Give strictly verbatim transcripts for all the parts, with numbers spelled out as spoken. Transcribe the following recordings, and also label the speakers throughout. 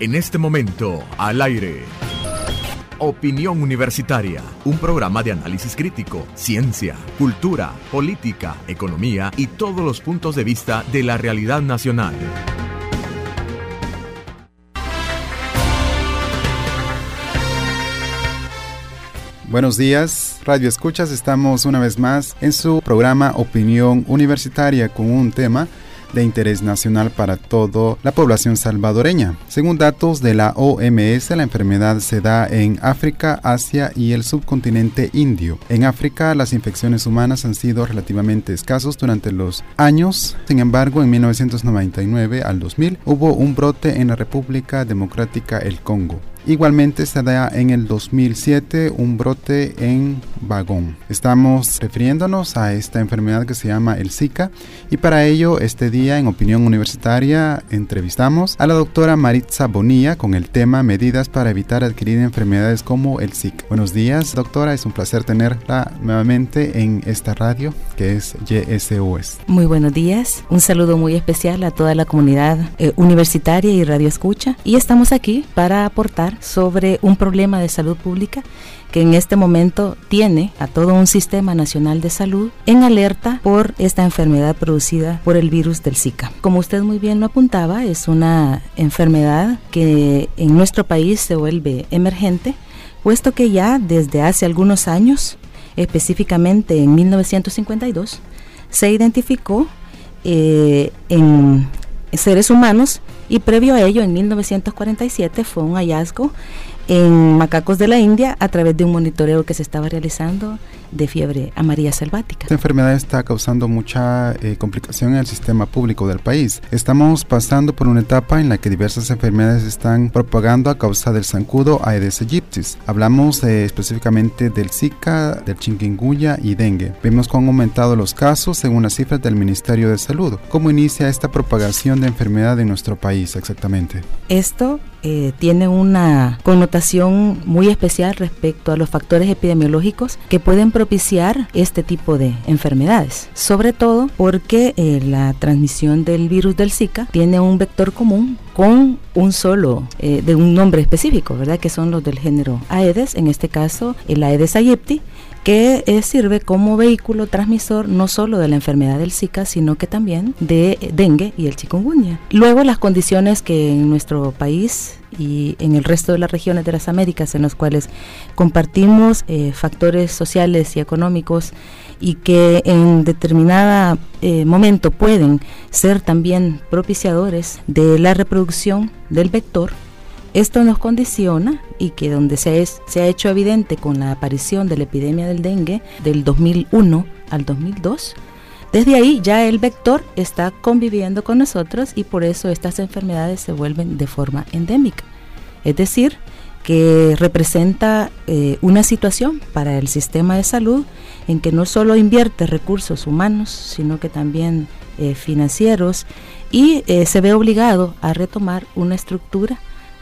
Speaker 1: En este momento, al aire. Opinión Universitaria, un programa de análisis crítico, ciencia, cultura, política, economía y todos los puntos de vista de la realidad nacional.
Speaker 2: Buenos días, Radio Escuchas. Estamos una vez más en su programa Opinión Universitaria con un tema de interés nacional para toda la población salvadoreña. Según datos de la O M S, la enfermedad se da en África, Asia y el subcontinente indio. En África, las infecciones humanas han sido relativamente escasos durante los años. Sin embargo, en mil novecientos noventa y nueve al dos mil hubo un brote en la República Democrática del Congo. Igualmente se da en el dos mil siete un brote en Vagón. Estamos refiriéndonos a esta enfermedad que se llama el Zika, y para ello este día en Opinión Universitaria entrevistamos a la doctora Maritza Bonilla con el tema Medidas para evitar adquirir enfermedades como el Zika. Buenos días, doctora, es un placer tenerla nuevamente en esta radio que es Y S O S.
Speaker 3: Muy buenos días, un saludo muy especial a toda la comunidad eh, universitaria y radio escucha, y estamos aquí para aportar sobre un problema de salud pública que en este momento tiene a todo un sistema nacional de salud en alerta por esta enfermedad producida por el virus del Zika. Como usted muy bien lo apuntaba, es una enfermedad que en nuestro país se vuelve emergente, puesto que ya desde hace algunos años, específicamente en mil novecientos cincuenta y dos, se identificó eh, en seres humanos, y previo a ello en mil novecientos cuarenta y siete fue un hallazgo en macacos de la India a través de un monitoreo que se estaba realizando de fiebre amarilla selvática.
Speaker 2: Esta enfermedad está causando mucha eh, complicación en el sistema público del país. Estamos pasando por una etapa en la que diversas enfermedades están propagando a causa del zancudo Aedes aegypti. Hablamos eh, específicamente del Zika, del chikungunya y dengue. Vemos cómo han aumentado los casos según las cifras del Ministerio de Salud. ¿Cómo inicia esta propagación de enfermedad en nuestro país exactamente?
Speaker 3: Esto eh, tiene una connotación muy especial respecto a los factores epidemiológicos que pueden propiciar este tipo de enfermedades, sobre todo porque eh, la transmisión del virus del Zika tiene un vector común con un solo, eh, de un nombre específico, ¿verdad? Que son los del género Aedes, en este caso el Aedes aegypti, que eh, sirve como vehículo transmisor no solo de la enfermedad del Zika, sino que también de eh, dengue y el chikungunya. Luego, las condiciones que en nuestro país y en el resto de las regiones de las Américas, en los cuales compartimos eh, factores sociales y económicos y que en determinado eh, momento pueden ser también propiciadores de la reproducción del vector. Esto nos condiciona, y que donde se, es, se ha hecho evidente con la aparición de la epidemia del dengue del dos mil uno al dos mil dos, desde ahí ya el vector está conviviendo con nosotros, y por eso estas enfermedades se vuelven de forma endémica. Es decir, que representa eh, una situación para el sistema de salud en que no solo invierte recursos humanos, sino que también eh, financieros, y eh, se ve obligado a retomar una estructura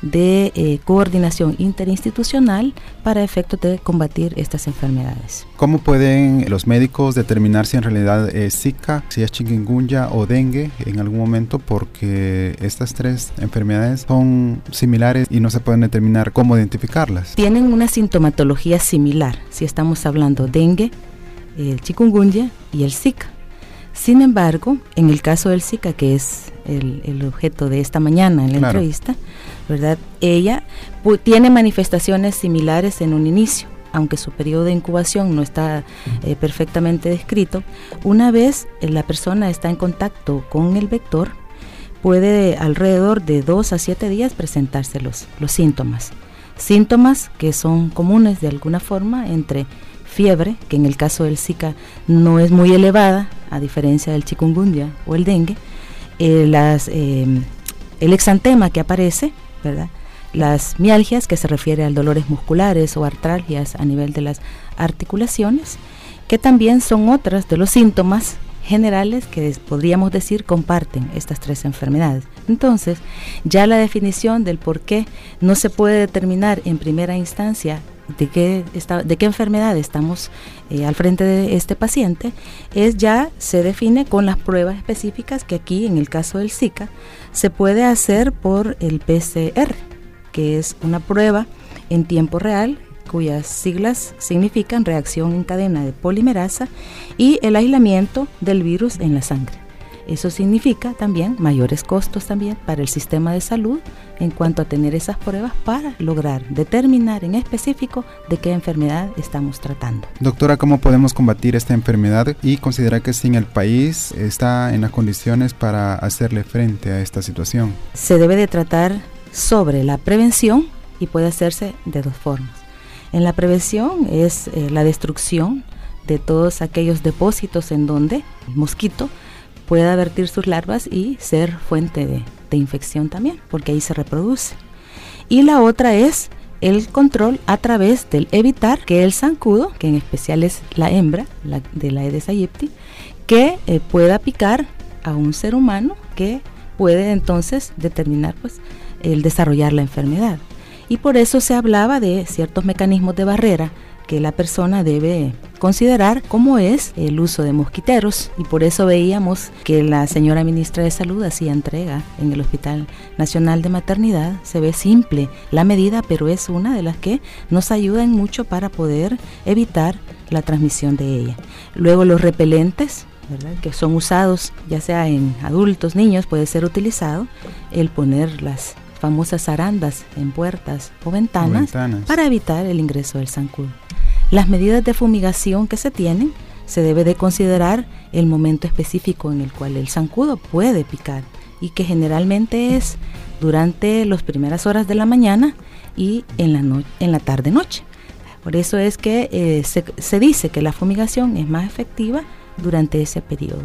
Speaker 3: de eh, coordinación interinstitucional para efectos de combatir estas enfermedades.
Speaker 2: ¿Cómo pueden los médicos determinar si en realidad es Zika, si es chikungunya o dengue en algún momento? Porque estas tres enfermedades son similares y no se pueden determinar cómo identificarlas.
Speaker 3: Tienen una sintomatología similar, si estamos hablando dengue, el chikungunya y el Zika. Sin embargo, en el caso del Zika, que es el, el objeto de esta mañana en la claro. entrevista, ¿verdad? Ella pu- tiene manifestaciones similares en un inicio, aunque su periodo de incubación no está eh, perfectamente descrito. Una vez eh, la persona está en contacto con el vector, puede alrededor de dos a siete días presentarse los, los síntomas. Síntomas que son comunes de alguna forma entre fiebre, que en el caso del Zika no es muy elevada, a diferencia del chikungunya o el dengue, eh, las, eh, el exantema que aparece, ¿verdad? Las mialgias, que se refiere a dolores musculares o artralgias a nivel de las articulaciones, que también son otras de los síntomas generales que podríamos decir comparten estas tres enfermedades. Entonces, ya la definición del por qué no se puede determinar en primera instancia de qué, está, de qué enfermedad estamos eh, al frente de este paciente, es ya se define con las pruebas específicas que aquí, en el caso del Zika, se puede hacer por el P C R. que es una prueba en tiempo real, cuyas siglas significan reacción en cadena de polimerasa, y el aislamiento del virus en la sangre. Eso significa también mayores costos también para el sistema de salud en cuanto a tener esas pruebas para lograr determinar en específico de qué enfermedad estamos tratando.
Speaker 2: Doctora, ¿cómo podemos combatir esta enfermedad y considerar que si el país está en las condiciones para hacerle frente a esta situación?
Speaker 3: Se debe de tratar sobre la prevención y puede hacerse de dos formas. En la prevención es eh, la destrucción de todos aquellos depósitos en donde el mosquito pueda vertir sus larvas y ser fuente de, de infección también, porque ahí se reproduce. Y la otra es el control a través del evitar que el zancudo, que en especial es la hembra la, de la Aedes aegypti, que eh, pueda picar a un ser humano que puede entonces determinar pues el desarrollar la enfermedad. Y por eso se hablaba de ciertos mecanismos de barrera que la persona debe considerar, como es el uso de mosquiteros, y por eso veíamos que la señora ministra de Salud hacía entrega en el Hospital Nacional de Maternidad. Se ve simple la medida, pero es una de las que nos ayudan mucho para poder evitar la transmisión de ella. Luego los repelentes, ¿verdad?, que son usados ya sea en adultos, niños, puede ser utilizado el poner las famosas zarandas en puertas o ventanas, ventanas para evitar el ingreso del zancudo. Las medidas de fumigación que se tienen, se debe de considerar el momento específico en el cual el zancudo puede picar, y que generalmente es durante las primeras horas de la mañana y en la, no- en la tarde-noche. Por eso es que eh, se, se dice que la fumigación es más efectiva durante ese periodo.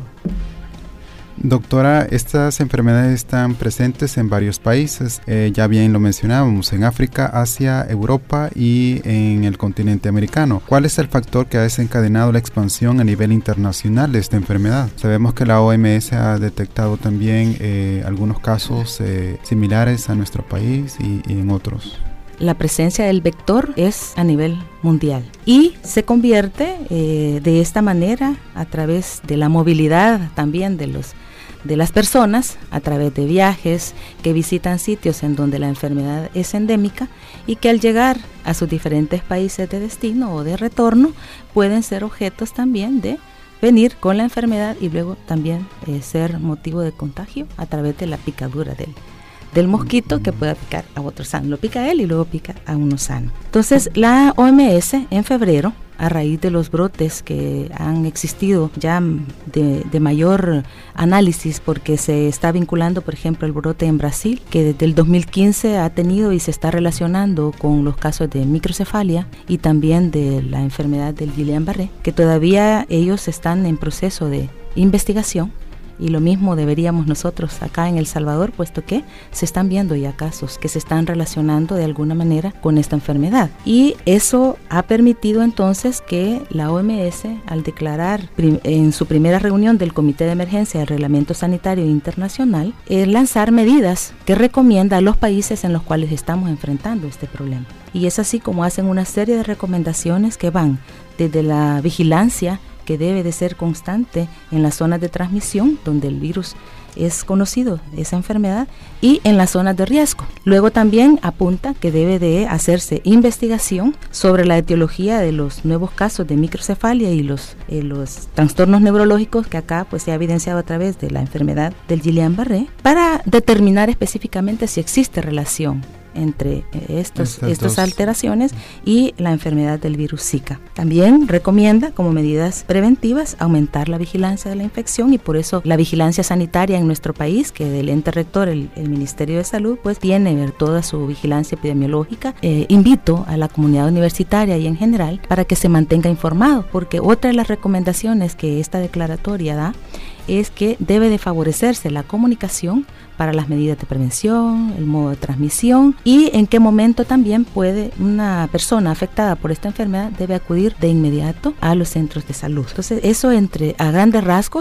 Speaker 2: Doctora, estas enfermedades están presentes en varios países, eh, ya bien lo mencionábamos, en África, Asia, Europa y en el continente americano. ¿Cuál es el factor que ha desencadenado la expansión a nivel internacional de esta enfermedad? Sabemos que la O M S ha detectado también eh, algunos casos eh, similares a nuestro país y, y en otros.
Speaker 3: La presencia del vector es a nivel mundial y se convierte eh, de esta manera a través de la movilidad también de los de las personas, a través de viajes que visitan sitios en donde la enfermedad es endémica, y que al llegar a sus diferentes países de destino o de retorno pueden ser objetos también de venir con la enfermedad y luego también eh, ser motivo de contagio a través de la picadura del del mosquito, que pueda picar a otro sano. Lo pica él y luego pica a uno sano. Entonces, la O M S en febrero, a raíz de los brotes que han existido ya de, de mayor análisis, porque se está vinculando, por ejemplo, el brote en Brasil, que desde el dos mil quince ha tenido y se está relacionando con los casos de microcefalia y también de la enfermedad del Guillain-Barré, que todavía ellos están en proceso de investigación. Y lo mismo deberíamos nosotros acá en El Salvador, puesto que se están viendo ya casos que se están relacionando de alguna manera con esta enfermedad. Y eso ha permitido entonces que la O M S, al declarar prim- en su primera reunión del Comité de Emergencia del Reglamento Sanitario Internacional, eh, lanzar medidas que recomienda a los países en los cuales estamos enfrentando este problema. Y es así como hacen una serie de recomendaciones que van desde la vigilancia, que debe de ser constante en las zonas de transmisión donde el virus es conocido, esa enfermedad, y en las zonas de riesgo. Luego también apunta que debe de hacerse investigación sobre la etiología de los nuevos casos de microcefalia y los, eh, los trastornos neurológicos que acá pues se ha evidenciado a través de la enfermedad del Guillain-Barré, para determinar específicamente si existe relación entre estos, estas alteraciones y la enfermedad del virus Zika. También recomienda como medidas preventivas aumentar la vigilancia de la infección, y por eso la vigilancia sanitaria en nuestro país, que del ente rector, el, el Ministerio de Salud, pues tiene ver toda su vigilancia epidemiológica. Eh, invito a la comunidad universitaria y en general para que se mantenga informado, porque otra de las recomendaciones que esta declaratoria da es que debe de favorecerse la comunicación para las medidas de prevención, el modo de transmisión y en qué momento también puede una persona afectada por esta enfermedad debe acudir de inmediato a los centros de salud. Entonces, eso entre a grandes rasgos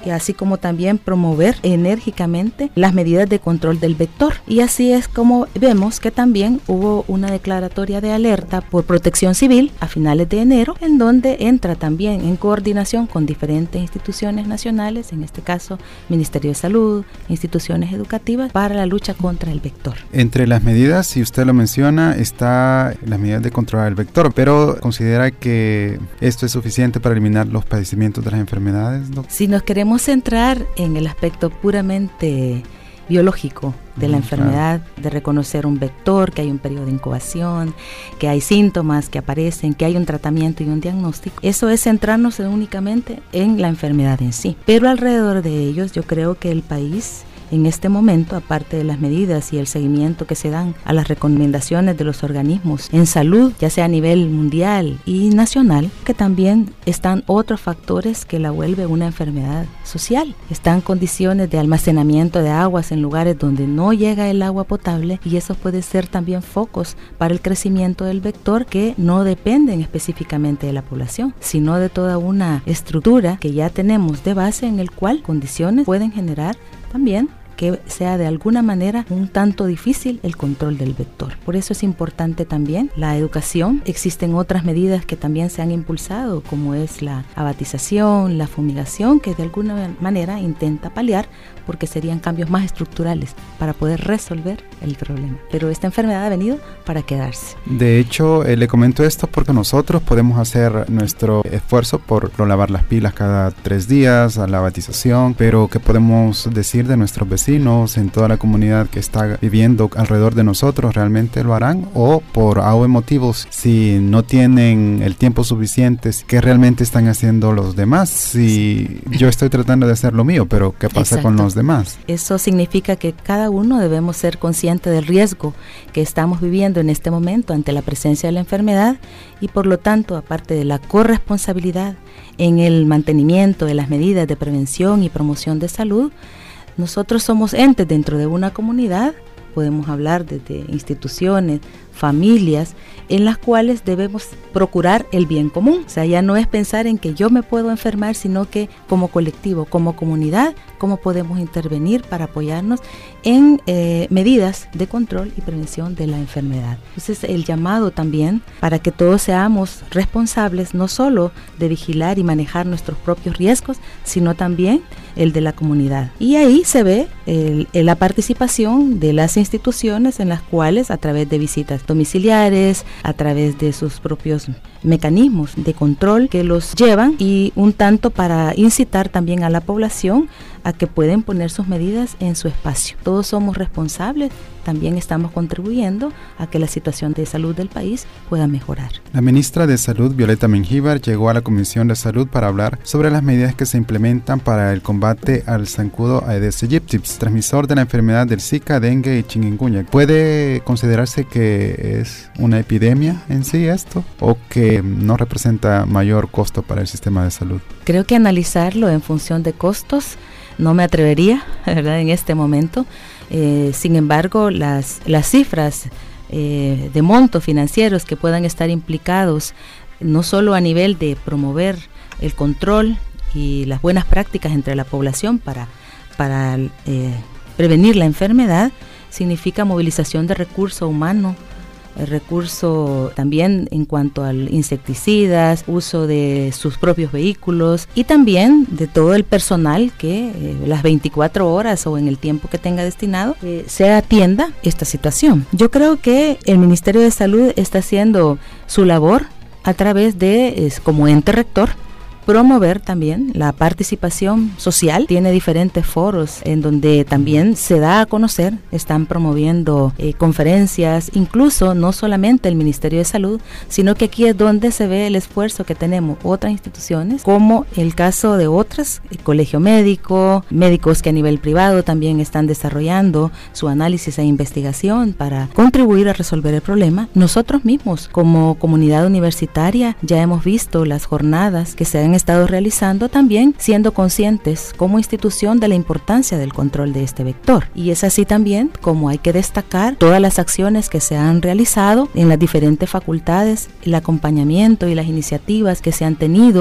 Speaker 3: y así como también promover enérgicamente las medidas de control del vector. Y así es como vemos que también hubo una declaratoria de alerta por Protección Civil a finales de enero, en donde entra también en coordinación con diferentes instituciones nacionales, en este caso Ministerio de Salud, instituciones educativas, para la lucha contra el vector.
Speaker 2: Entre las medidas, si usted lo menciona, está las medidas de controlar el vector, pero ¿considera que esto es suficiente para eliminar los padecimientos de las enfermedades, doctor?
Speaker 3: Si nos queremos centrar en el aspecto puramente biológico de la mm, enfermedad, claro, de reconocer un vector, que hay un periodo de incubación, que hay síntomas que aparecen, que hay un tratamiento y un diagnóstico, eso es centrarnos únicamente en la enfermedad en sí. Pero alrededor de ellos yo creo que el país en este momento, aparte de las medidas y el seguimiento que se dan a las recomendaciones de los organismos en salud, ya sea a nivel mundial y nacional, que también están otros factores que la vuelve una enfermedad social. Están condiciones de almacenamiento de aguas en lugares donde no llega el agua potable, y eso puede ser también focos para el crecimiento del vector, que no dependen específicamente de la población, sino de toda una estructura que ya tenemos de base, en el cual condiciones pueden generar también que sea de alguna manera un tanto difícil el control del vector. Por eso es importante también la educación. Existen otras medidas que también se han impulsado, como es la abatización, la fumigación, que de alguna manera intenta paliar, porque serían cambios más estructurales para poder resolver el problema. Pero esta enfermedad ha venido para quedarse.
Speaker 2: De hecho, eh, le comento esto porque nosotros podemos hacer nuestro esfuerzo por no lavar las pilas cada tres días, a la abatización, pero ¿qué podemos decir de nuestros vecinos en toda la comunidad que está viviendo alrededor de nosotros? ¿Realmente lo harán? O por A O motivos, si no tienen el tiempo suficiente, ¿qué realmente están haciendo los demás? Si yo estoy tratando de hacer lo mío, pero ¿qué pasa Exacto. con los demás?
Speaker 3: Eso significa que cada uno debemos ser conscientes del riesgo que estamos viviendo en este momento ante la presencia de la enfermedad, y por lo tanto, aparte de la corresponsabilidad en el mantenimiento de las medidas de prevención y promoción de salud, nosotros somos entes dentro de una comunidad, podemos hablar desde instituciones, familias, en las cuales debemos procurar el bien común. O sea, ya no es pensar en que yo me puedo enfermar, sino que como colectivo, como comunidad, cómo podemos intervenir para apoyarnos en eh, medidas de control y prevención de la enfermedad. Entonces, el llamado también para que todos seamos responsables, no solo de vigilar y manejar nuestros propios riesgos, sino también el de la comunidad. Y ahí se ve el, el, la participación de las instituciones, en las cuales, a través de visitas domiciliares, a través de sus propios mecanismos de control que los llevan, y un tanto para incitar también a la población a que pueden poner sus medidas en su espacio. Todos somos responsables, también estamos contribuyendo a que la situación de salud del país pueda mejorar.
Speaker 2: La ministra de Salud, Violeta Mengíbar, llegó a la Comisión de Salud para hablar sobre las medidas que se implementan para el combate al zancudo Aedes aegypti, transmisor de la enfermedad del Zika, dengue y chikungunya. ¿Puede considerarse que es una epidemia en sí esto, o que no representa mayor costo para el sistema de salud?
Speaker 3: Creo que analizarlo en función de costos no me atrevería, ¿verdad?, en este momento. Eh, sin embargo, las, las cifras eh, de montos financieros que puedan estar implicados, no solo a nivel de promover el control y las buenas prácticas entre la población para, para eh, prevenir la enfermedad, significa movilización de recurso humano, el recurso también en cuanto al insecticidas, uso de sus propios vehículos, y también de todo el personal que eh, las veinticuatro horas o en el tiempo que tenga destinado eh, se atienda esta situación. Yo creo que el Ministerio de Salud está haciendo su labor a través de, es, como ente rector, promover también la participación social. Tiene diferentes foros en donde también se da a conocer, están promoviendo eh, conferencias, incluso no solamente el Ministerio de Salud, sino que aquí es donde se ve el esfuerzo que tenemos otras instituciones, como el caso de otras, el Colegio Médico, médicos que a nivel privado también están desarrollando su análisis e investigación para contribuir a resolver el problema. Nosotros mismos, como comunidad universitaria, ya hemos visto las jornadas que se han estado realizando, también siendo conscientes como institución de la importancia del control de este vector. Y es así también como hay que destacar todas las acciones que se han realizado en las diferentes facultades, el acompañamiento y las iniciativas que se han tenido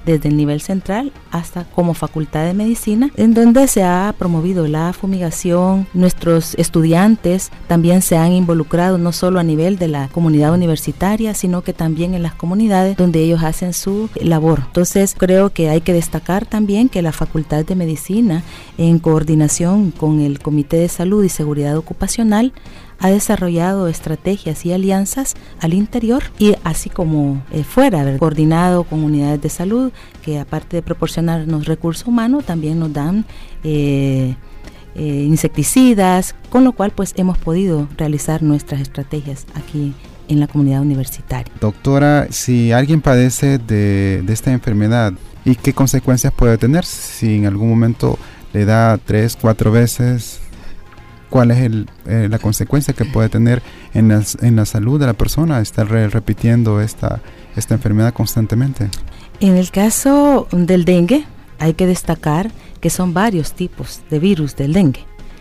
Speaker 3: desde el nivel central hasta como Facultad de Medicina, en donde se ha promovido la fumigación. Nuestros estudiantes también se han involucrado no solo a nivel de la comunidad universitaria, sino que también en las comunidades donde ellos hacen su labor. Entonces creo que hay que destacar también que la Facultad de Medicina, en coordinación con el Comité de Salud y Seguridad Ocupacional, ha desarrollado estrategias y alianzas al interior y así como eh, fuera, ¿verdad? Coordinado con unidades de salud que, aparte de proporcionarnos recursos humanos, también nos dan eh, eh, insecticidas, con lo cual pues hemos podido realizar nuestras estrategias aquí en la comunidad universitaria.
Speaker 2: Doctora, si alguien padece de, de esta enfermedad, ¿y qué consecuencias puede tener si en algún momento le da tres, cuatro veces? ¿Cuál es el, eh, la consecuencia que puede tener en la, en la salud de la persona estar re, repitiendo esta, esta enfermedad constantemente?
Speaker 3: En el caso del dengue, hay que destacar que son varios tipos de virus del dengue,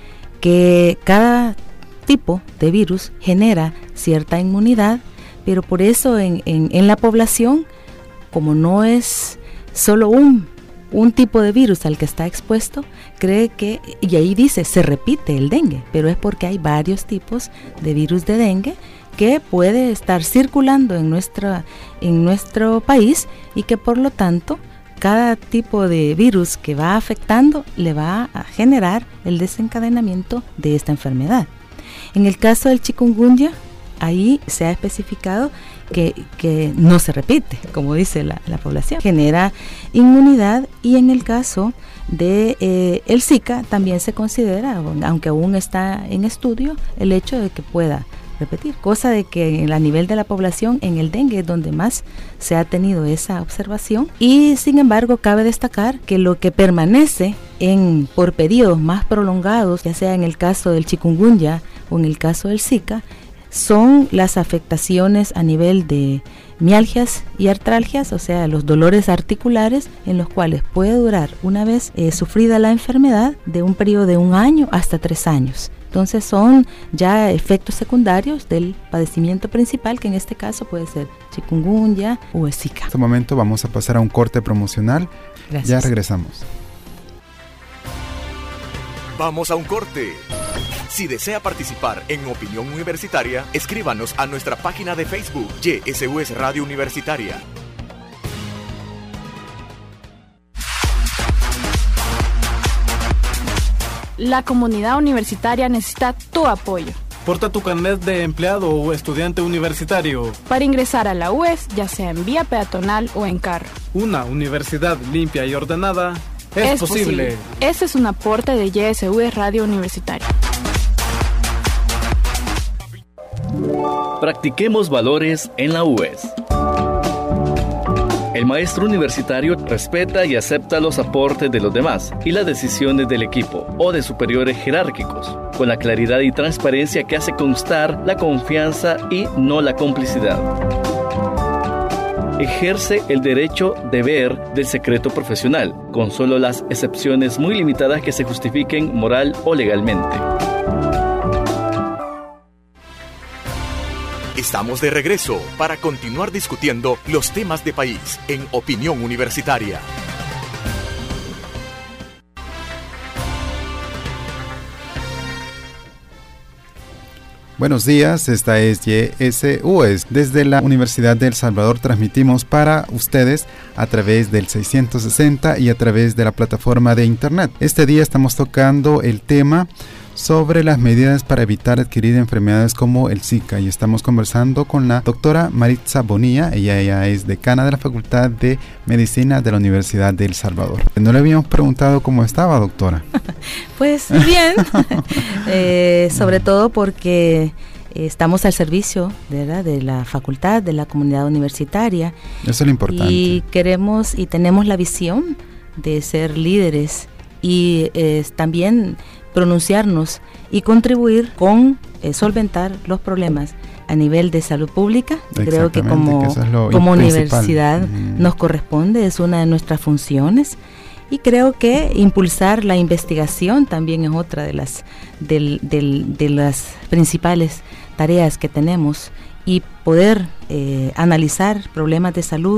Speaker 3: que cada tipo de virus genera cierta inmunidad, pero por eso en, en, en la población, como no es solo un un tipo de virus al que está expuesto, cree que, y ahí dice, se repite el dengue, pero es porque hay varios tipos de virus de dengue que puede estar circulando en, nuestra, en nuestro país y que por lo tanto cada tipo de virus que va afectando le va a generar el desencadenamiento de esta enfermedad. En el caso del chikungunya, ahí se ha especificado que, que no se repite, como dice la, la población, genera inmunidad, y en el caso de eh, el Zika también se considera, aunque aún está en estudio, el hecho de que pueda repetir, cosa de que a nivel de la población en el dengue es donde más se ha tenido esa observación, y sin embargo cabe destacar que lo que permanece en por periodos más prolongados, ya sea en el caso del chikungunya o en el caso del Zika, son las afectaciones a nivel de mialgias y artralgias, o sea, los dolores articulares, en los cuales puede durar, una vez eh, sufrida la enfermedad, de un periodo de un año hasta tres años. Entonces son ya efectos secundarios del padecimiento principal, que en este caso puede ser chikungunya o el Zika.
Speaker 2: En este momento vamos a pasar a un corte promocional.
Speaker 3: Gracias.
Speaker 2: Ya regresamos.
Speaker 1: Vamos a un corte. Si desea participar en Opinión Universitaria, escríbanos a nuestra página de Facebook, Y S U S Radio Universitaria.
Speaker 4: La comunidad universitaria necesita tu apoyo.
Speaker 5: Porta tu carnet de empleado o estudiante universitario.
Speaker 4: Para ingresar a la U E S, ya sea en vía peatonal o en carro.
Speaker 5: Una universidad limpia y ordenada es,
Speaker 4: es posible. posible. Ese es un aporte de Y S U S Radio Universitaria.
Speaker 6: Practiquemos valores en la U E S. El maestro universitario respeta y acepta los aportes de los demás y las decisiones del equipo o de superiores jerárquicos, con la claridad y transparencia que hace constar la confianza y no la complicidad. Ejerce el derecho deber del secreto profesional, con solo las excepciones muy limitadas que se justifiquen moral o legalmente.
Speaker 1: Estamos de regreso para continuar discutiendo los temas de país en Opinión Universitaria.
Speaker 2: Buenos días, esta es Y S U S. Desde la Universidad de El Salvador transmitimos para ustedes a través del seiscientos sesenta y a través de la plataforma de internet. Este día estamos tocando el tema sobre las medidas para evitar adquirir enfermedades como el Zika, y estamos conversando con la doctora Maritza Bonilla. Ella, ella es decana de la Facultad de Medicina de la Universidad de El Salvador. No le habíamos preguntado cómo estaba, doctora.
Speaker 3: Pues bien, eh, sobre todo porque estamos al servicio, ¿verdad?, de la facultad, de la comunidad universitaria.
Speaker 2: Eso es lo importante.
Speaker 3: Y queremos y tenemos la visión de ser líderes y eh, también pronunciarnos y contribuir con eh, solventar los problemas a nivel de salud pública. Creo que como,
Speaker 2: que es
Speaker 3: como universidad mm. nos corresponde, es una de nuestras funciones, y creo que impulsar la investigación también es otra de las, del, del, de las principales tareas que tenemos, y poder eh, analizar problemas de salud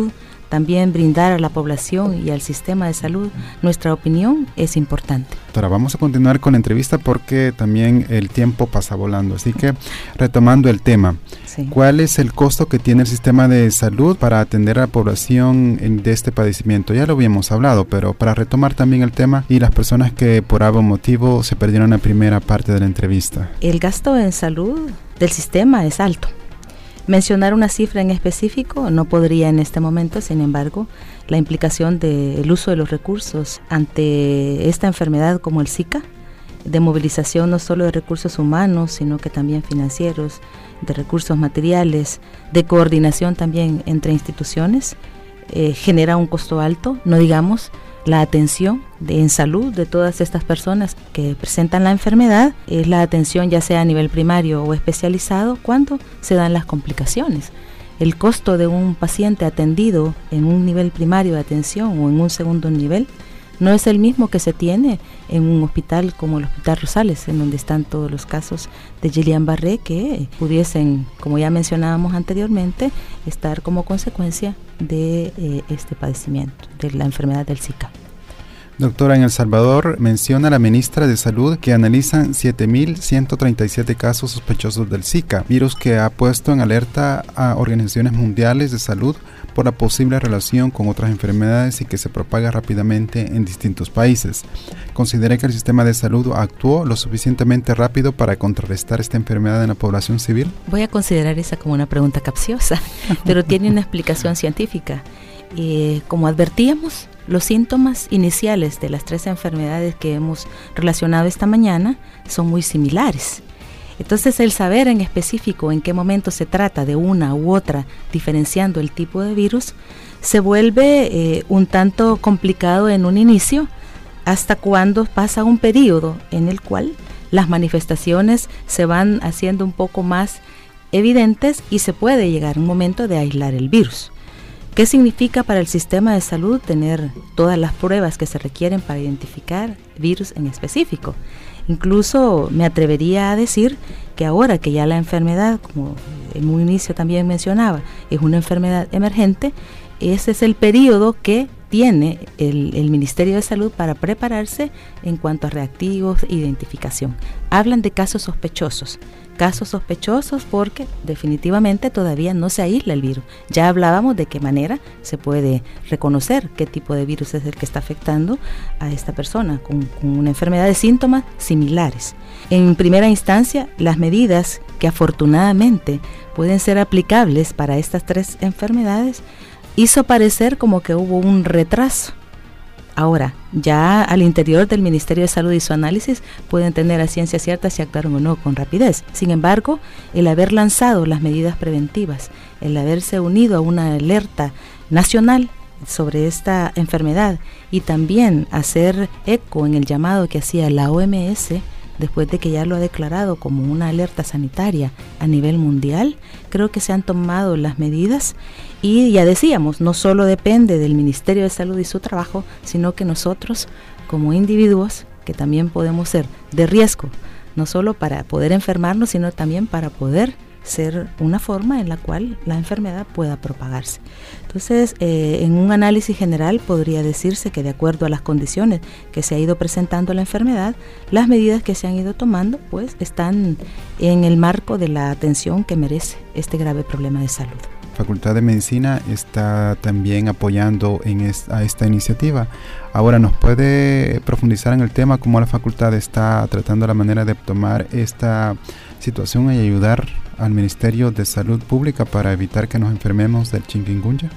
Speaker 3: también brindar a la población y al sistema de salud nuestra opinión es importante.
Speaker 2: Doctora, vamos a continuar con la entrevista porque también el tiempo pasa volando, así que retomando el tema, sí. ¿Cuál es el costo que tiene el sistema de salud para atender a la población de este padecimiento? Ya lo habíamos hablado, pero para retomar también el tema y las personas que por algún motivo se perdieron la primera parte de la entrevista.
Speaker 3: El gasto en salud del sistema es alto. Mencionar una cifra en específico no podría en este momento, sin embargo, la implicación del uso de los recursos ante esta enfermedad como el Zika, de movilización no solo de recursos humanos, sino que también financieros, de recursos materiales, de coordinación también entre instituciones, eh, genera un costo alto, no digamos la atención de, en salud de todas estas personas que presentan la enfermedad, es la atención ya sea a nivel primario o especializado cuando se dan las complicaciones. El costo de un paciente atendido en un nivel primario de atención o en un segundo nivel no es el mismo que se tiene en un hospital como el Hospital Rosales, en donde están todos los casos de Guillain-Barré que pudiesen, como ya mencionábamos anteriormente, estar como consecuencia de eh, este padecimiento, de la enfermedad del Zika.
Speaker 2: Doctora, en El Salvador menciona la ministra de Salud que analizan siete mil ciento treinta y siete casos sospechosos del Zika, virus que ha puesto en alerta a organizaciones mundiales de salud por la posible relación con otras enfermedades y que se propaga rápidamente en distintos países. ¿Considera que el sistema de salud actuó lo suficientemente rápido para contrarrestar esta enfermedad en la población civil?
Speaker 3: Voy a considerar esa como una pregunta capciosa, pero tiene una explicación científica. Eh, como advertíamos, los síntomas iniciales de las tres enfermedades que hemos relacionado esta mañana son muy similares. Entonces, el saber en específico en qué momento se trata de una u otra, diferenciando el tipo de virus, se vuelve eh, un tanto complicado en un inicio, hasta cuando pasa un periodo en el cual las manifestaciones se van haciendo un poco más evidentes y se puede llegar un momento de aislar el virus. ¿Qué significa para el sistema de salud tener todas las pruebas que se requieren para identificar virus en específico? Incluso me atrevería a decir que ahora que ya la enfermedad, como en un inicio también mencionaba, es una enfermedad emergente, ese es el periodo que tiene el, el Ministerio de Salud para prepararse en cuanto a reactivos e identificación. Hablan de casos sospechosos. Casos sospechosos porque definitivamente todavía no se aísla el virus. Ya hablábamos de qué manera se puede reconocer qué tipo de virus es el que está afectando a esta persona con, con una enfermedad de síntomas similares. En primera instancia, las medidas que afortunadamente pueden ser aplicables para estas tres enfermedades hizo parecer como que hubo un retraso. Ahora, ya al interior del Ministerio de Salud y su análisis pueden tener a ciencia cierta si actuaron o no con rapidez. Sin embargo, el haber lanzado las medidas preventivas, el haberse unido a una alerta nacional sobre esta enfermedad y también hacer eco en el llamado que hacía la O M S, después de que ya lo ha declarado como una alerta sanitaria a nivel mundial, creo que se han tomado las medidas y ya decíamos, no solo depende del Ministerio de Salud y su trabajo, sino que nosotros como individuos, que también podemos ser de riesgo, no solo para poder enfermarnos, sino también para poder ser una forma en la cual la enfermedad pueda propagarse. Entonces, eh, en un análisis general podría decirse que de acuerdo a las condiciones que se ha ido presentando la enfermedad, las medidas que se han ido tomando pues están en el marco de la atención que merece este grave problema de salud.
Speaker 2: Facultad de Medicina está también apoyando en es, a esta iniciativa. Ahora, ¿nos puede profundizar en el tema cómo la facultad está tratando la manera de tomar esta situación y ayudar al Ministerio de Salud Pública para evitar que nos enfermemos del chikungunya?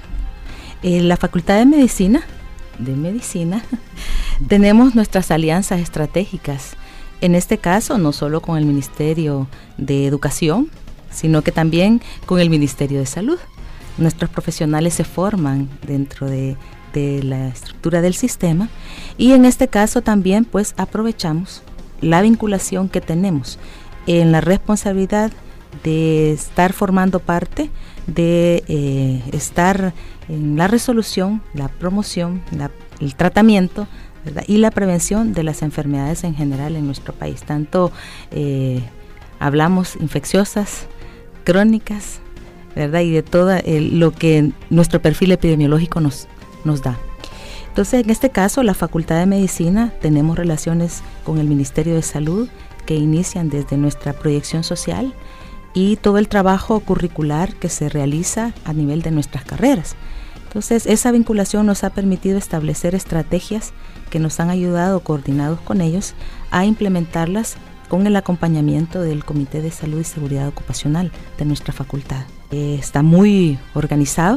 Speaker 3: Eh, la Facultad de Medicina, de Medicina, tenemos nuestras alianzas estratégicas. En este caso, no solo con el Ministerio de Educación, sino que también con el Ministerio de Salud. Nuestros profesionales se forman dentro de, de la estructura del sistema y en este caso también pues aprovechamos la vinculación que tenemos en la responsabilidad de estar formando parte, de eh, estar en la resolución, la promoción, la, el tratamiento, ¿verdad?, y la prevención de las enfermedades en general en nuestro país. Tanto eh, hablamos infecciosas, crónicas, ¿verdad? Y de todo el, lo que nuestro perfil epidemiológico nos, nos da. Entonces, en este caso, la Facultad de Medicina, tenemos relaciones con el Ministerio de Salud que inician desde nuestra proyección social y todo el trabajo curricular que se realiza a nivel de nuestras carreras. Entonces, esa vinculación nos ha permitido establecer estrategias que nos han ayudado, coordinados con ellos, a implementarlas con el acompañamiento del Comité de Salud y Seguridad Ocupacional de nuestra facultad. Eh, está muy organizado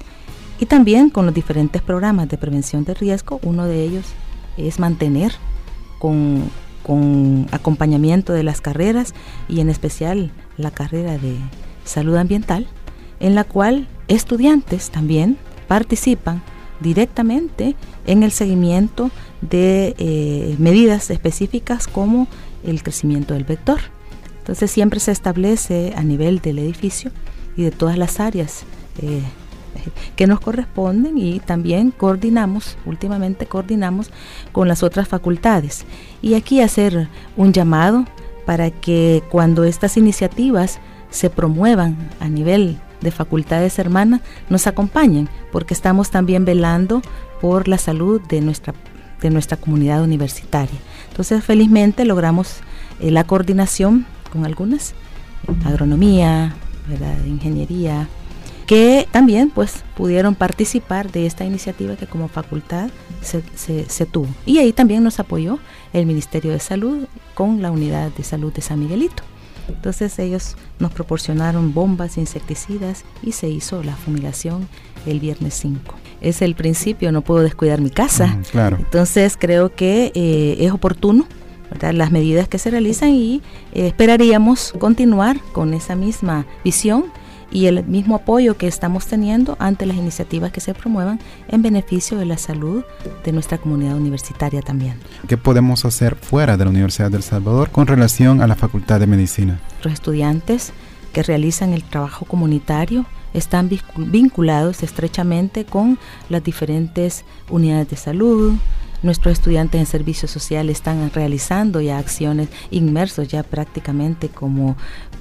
Speaker 3: y también con los diferentes programas de prevención de riesgo. Uno de ellos es mantener con, con acompañamiento de las carreras y en especial la carrera de salud ambiental, en la cual estudiantes también participan directamente en el seguimiento de eh, medidas específicas como el crecimiento del vector. Entonces siempre se establece a nivel del edificio y de todas las áreas eh, que nos corresponden, y también coordinamos, últimamente coordinamos con las otras facultades. Y aquí hacer un llamado para que cuando estas iniciativas se promuevan a nivel de facultades hermanas, nos acompañen, porque estamos también velando por la salud de nuestra, de nuestra comunidad universitaria. Entonces, felizmente logramos eh, la coordinación con algunas, agronomía, ¿verdad?, ingeniería, que también pues pudieron participar de esta iniciativa que como facultad se, se, se tuvo. Y ahí también nos apoyó el Ministerio de Salud con la Unidad de Salud de San Miguelito. Entonces ellos nos proporcionaron bombas, insecticidas, y se hizo la fumigación el viernes cinco. Es el principio, no puedo descuidar mi casa.
Speaker 2: Mm, claro.
Speaker 3: Entonces creo que eh, es oportuno, ¿verdad?, las medidas que se realizan, y eh, esperaríamos continuar con esa misma visión y el mismo apoyo que estamos teniendo ante las iniciativas que se promuevan en beneficio de la salud de nuestra comunidad universitaria también.
Speaker 2: ¿Qué podemos hacer fuera de la Universidad de El Salvador con relación a la Facultad de Medicina?
Speaker 3: Los estudiantes que realizan el trabajo comunitario están vinculados estrechamente con las diferentes unidades de salud. Nuestros estudiantes en servicio social están realizando ya acciones, inmersos ya prácticamente como,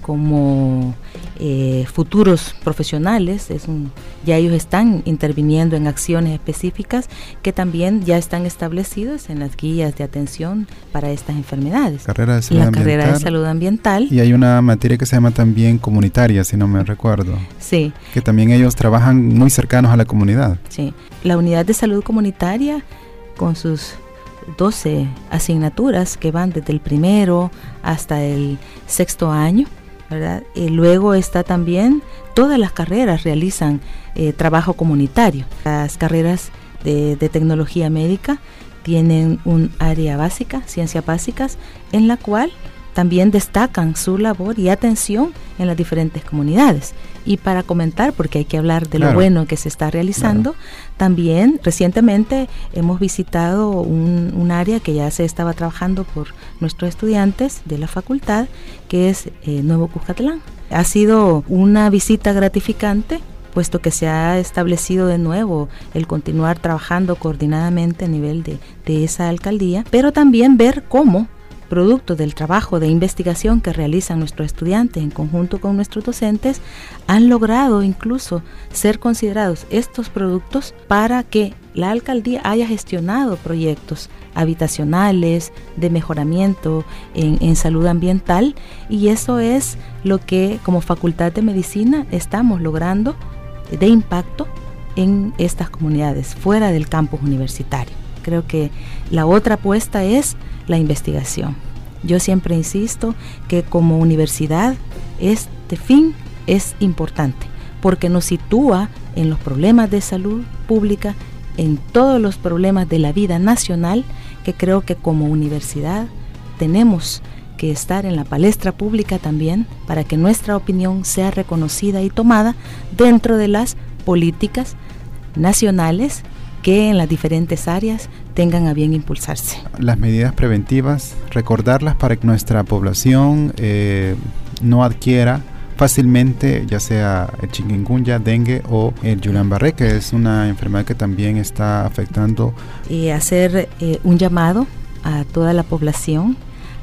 Speaker 3: como eh, futuros profesionales. Es un, ya ellos están interviniendo en acciones específicas que también ya están establecidas en las guías de atención para estas enfermedades.
Speaker 2: Carrera de salud
Speaker 3: la
Speaker 2: ambiental.
Speaker 3: carrera de salud ambiental.
Speaker 2: Y hay una materia que se llama también comunitaria, si no me recuerdo.
Speaker 3: Sí.
Speaker 2: Que también ellos trabajan muy cercanos a la comunidad.
Speaker 3: Sí. La unidad de salud comunitaria, con sus doce asignaturas que van desde el primero hasta el sexto año, ¿verdad? Y luego está también, todas las carreras realizan eh, trabajo comunitario. Las carreras de, de tecnología médica tienen un área básica, ciencias básicas, en la cual también destacan su labor y atención en las diferentes comunidades. Y para comentar, porque hay que hablar de claro. lo bueno que se está realizando, claro. también recientemente hemos visitado un, un área que ya se estaba trabajando por nuestros estudiantes de la facultad, que es eh, Nuevo Cuscatlán. Ha sido una visita gratificante, puesto que se ha establecido de nuevo el continuar trabajando coordinadamente a nivel de, de esa alcaldía, pero también ver cómo, producto del trabajo de investigación que realizan nuestros estudiantes en conjunto con nuestros docentes, han logrado incluso ser considerados estos productos para que la alcaldía haya gestionado proyectos habitacionales de mejoramiento en, en salud ambiental, y eso es lo que como Facultad de Medicina estamos logrando de impacto en estas comunidades fuera del campus universitario. Creo que la otra apuesta es la investigación. Yo siempre insisto que como universidad este fin es importante, porque nos sitúa en los problemas de salud pública, en todos los problemas de la vida nacional, que creo que como universidad tenemos que estar en la palestra pública también, para que nuestra opinión sea reconocida y tomada dentro de las políticas nacionales que en las diferentes áreas tengan a bien impulsarse. Las medidas preventivas, recordarlas para que nuestra población eh, no adquiera fácilmente, ya sea el chikungunya, dengue o el Guillain-Barré, que es una enfermedad que también está afectando. Y hacer eh, un llamado a toda la población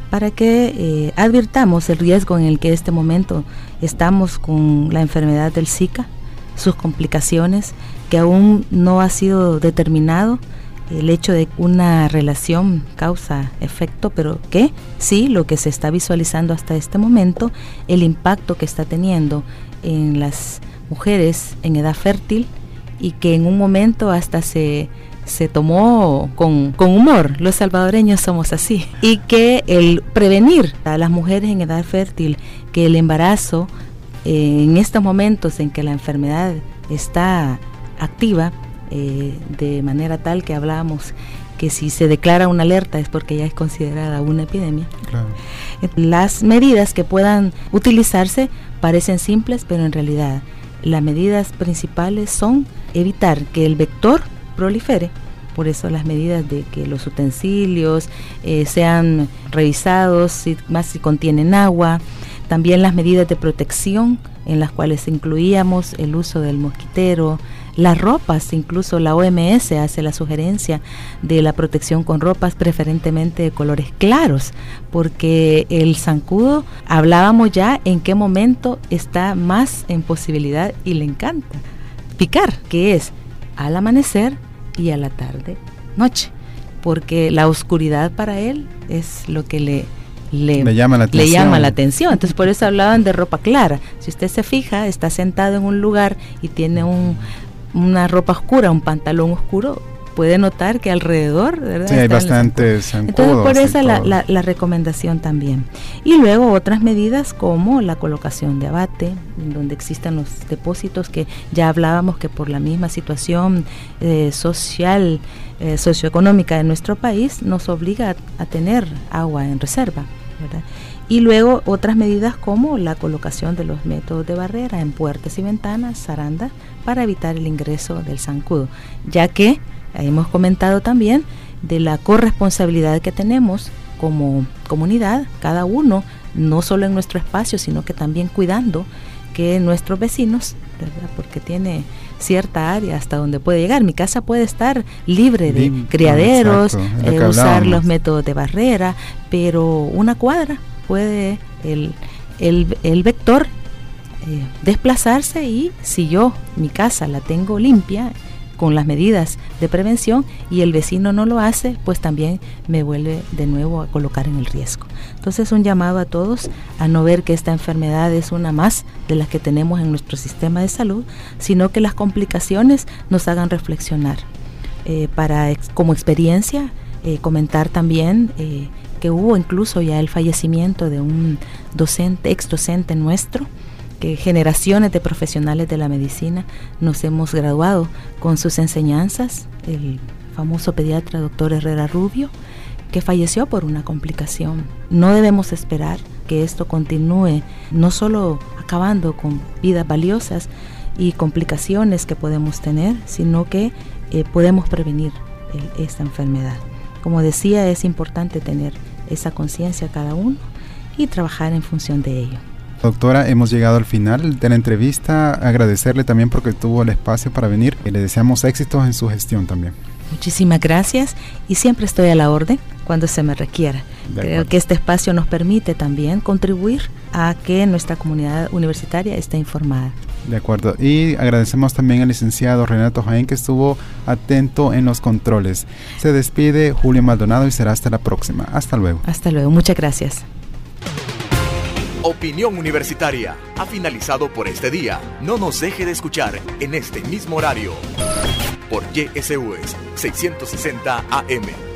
Speaker 3: para que eh, advirtamos el riesgo en el que en este momento estamos con la enfermedad del Zika, sus complicaciones, que aún no ha sido determinado el hecho de una relación causa-efecto, pero que sí, lo que se está visualizando hasta este momento, el impacto que está teniendo en las mujeres en edad fértil, y que en un momento hasta se, se tomó con, con humor. Los salvadoreños somos así. Y que el prevenir a las mujeres en edad fértil que el embarazo, eh, en estos momentos en que la enfermedad está activa, eh, de manera tal que hablábamos que si se declara una alerta es porque ya es considerada una epidemia. Claro. Las medidas que puedan utilizarse parecen simples, pero en realidad las medidas principales son evitar que el vector prolifere. Por eso las medidas de que los utensilios eh, sean revisados, si, más si contienen agua. También las medidas de protección, en las cuales incluíamos el uso del mosquitero, las ropas, incluso la O M S hace la sugerencia de la protección con ropas preferentemente de colores claros, porque el zancudo, hablábamos ya en qué momento está más en posibilidad y le encanta picar, que es al amanecer y a la tarde, noche, porque la oscuridad para él es lo que le Le, le, llama la le llama la atención. Entonces por eso hablaban de ropa clara. Si usted se fija, está sentado en un lugar y tiene un, una ropa oscura, un pantalón oscuro, puede notar que alrededor, ¿verdad?
Speaker 2: Sí, hay bastantes zancudos.
Speaker 3: Entonces por eso la, la, la recomendación también. Y luego otras medidas como la colocación de abate, donde existen los depósitos que ya hablábamos que por la misma situación eh, social, eh, socioeconómica de nuestro país nos obliga a, a tener agua en reserva, ¿verdad? Y luego otras medidas como la colocación de los métodos de barrera en puertas y ventanas, zaranda, para evitar el ingreso del zancudo, ya que hemos comentado también de la corresponsabilidad que tenemos como comunidad, cada uno, no solo en nuestro espacio, sino que también cuidando que nuestros vecinos, ¿verdad? Porque tiene cierta área hasta donde puede llegar. Mi casa puede estar libre de Lim- criaderos, no, eh, usar los métodos de barrera, pero una cuadra puede el, el, el vector eh, desplazarse, y si yo mi casa la tengo limpia con las medidas de prevención y el vecino no lo hace, pues también me vuelve de nuevo a colocar en el riesgo. Entonces un llamado a todos a no ver que esta enfermedad es una más de las que tenemos en nuestro sistema de salud, sino que las complicaciones nos hagan reflexionar. Eh, para ex, como experiencia, eh, comentar también eh, que hubo incluso ya el fallecimiento de un docente, ex docente nuestro, que generaciones de profesionales de la medicina nos hemos graduado con sus enseñanzas, el famoso pediatra doctor Herrera Rubio, que falleció por una complicación. No debemos esperar que esto continúe, no solo acabando con vidas valiosas y complicaciones que podemos tener, sino que eh, podemos prevenir el, esta enfermedad. Como decía, es importante tener esa conciencia cada uno y trabajar en función de ello.
Speaker 2: Doctora, hemos llegado al final de la entrevista. Agradecerle también porque tuvo el espacio para venir y le deseamos éxitos en su gestión también.
Speaker 3: Muchísimas gracias, y siempre estoy a la orden cuando se me requiera. Creo que este espacio nos permite también contribuir a que nuestra comunidad universitaria esté informada.
Speaker 2: De acuerdo, y agradecemos también al licenciado Renato Jaén, que estuvo atento en los controles. Se despide Julio Maldonado y será hasta la próxima. Hasta luego.
Speaker 3: Hasta luego, muchas gracias.
Speaker 1: Opinión Universitaria ha finalizado por este día. No nos deje de escuchar en este mismo horario por Y S U S seiscientos sesenta A M.